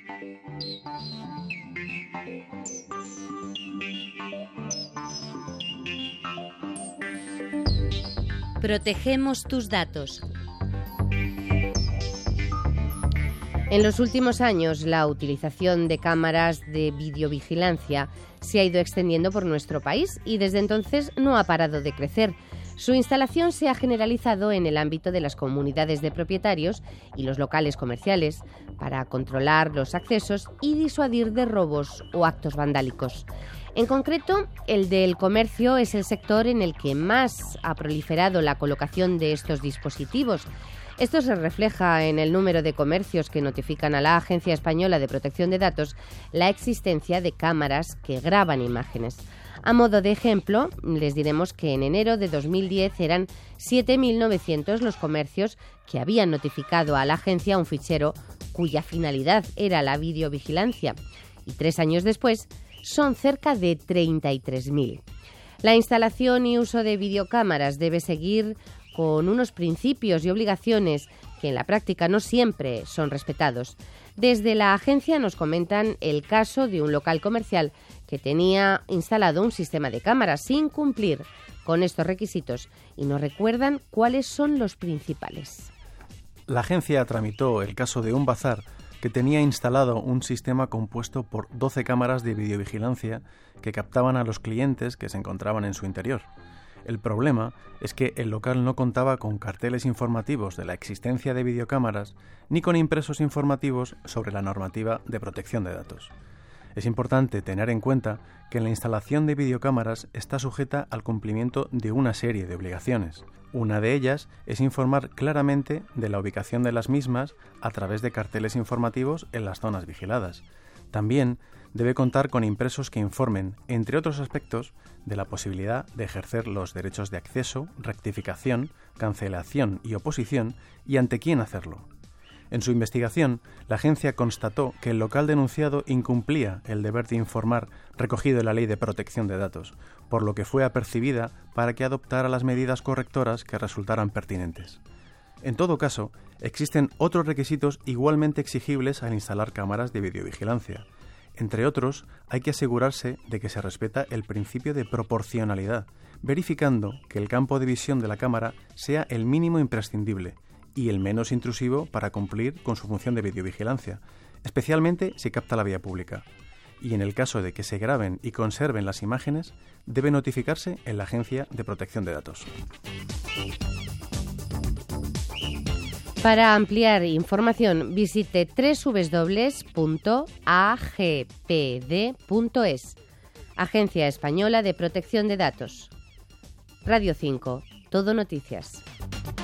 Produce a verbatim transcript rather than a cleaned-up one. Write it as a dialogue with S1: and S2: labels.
S1: Protegemos tus datos. En los últimos años, la utilización de cámaras de videovigilancia se ha ido extendiendo por nuestro país y desde entonces no ha parado de crecer. Su instalación se ha generalizado en el ámbito de las comunidades de propietarios y los locales comerciales para controlar los accesos y disuadir de robos o actos vandálicos. En concreto, el del comercio es el sector en el que más ha proliferado la colocación de estos dispositivos. Esto se refleja en el número de comercios que notifican a la Agencia Española de Protección de Datos la existencia de cámaras que graban imágenes. A modo de ejemplo, les diremos que en enero de dos mil diez eran siete mil novecientos los comercios que habían notificado a la agencia un fichero cuya finalidad era la videovigilancia. Y tres años después, son cerca de treinta y tres mil. La instalación y uso de videocámaras debe seguir con unos principios y obligaciones que en la práctica no siempre son respetados. Desde la agencia nos comentan el caso de un local comercial que tenía instalado un sistema de cámaras sin cumplir con estos requisitos y nos recuerdan cuáles son los principales.
S2: La agencia tramitó el caso de un bazar que tenía instalado un sistema compuesto por doce cámaras de videovigilancia que captaban a los clientes que se encontraban en su interior. El problema es que el local no contaba con carteles informativos de la existencia de videocámaras ni con impresos informativos sobre la normativa de protección de datos. Es importante tener en cuenta que la instalación de videocámaras está sujeta al cumplimiento de una serie de obligaciones. Una de ellas es informar claramente de la ubicación de las mismas a través de carteles informativos en las zonas vigiladas. También debe contar con impresos que informen, entre otros aspectos, de la posibilidad de ejercer los derechos de acceso, rectificación, cancelación y oposición y ante quién hacerlo. En su investigación, la agencia constató que el local denunciado incumplía el deber de informar recogido en la Ley de Protección de Datos, por lo que fue apercibida para que adoptara las medidas correctoras que resultaran pertinentes. En todo caso, existen otros requisitos igualmente exigibles al instalar cámaras de videovigilancia. Entre otros, hay que asegurarse de que se respeta el principio de proporcionalidad, verificando que el campo de visión de la cámara sea el mínimo imprescindible y el menos intrusivo para cumplir con su función de videovigilancia, especialmente si capta la vía pública. Y en el caso de que se graben y conserven las imágenes, debe notificarse en la Agencia de Protección de Datos.
S1: Para ampliar información, visite doble u doble u doble u punto a g p d punto es. Agencia Española de Protección de Datos. Radio cinco, Todo Noticias.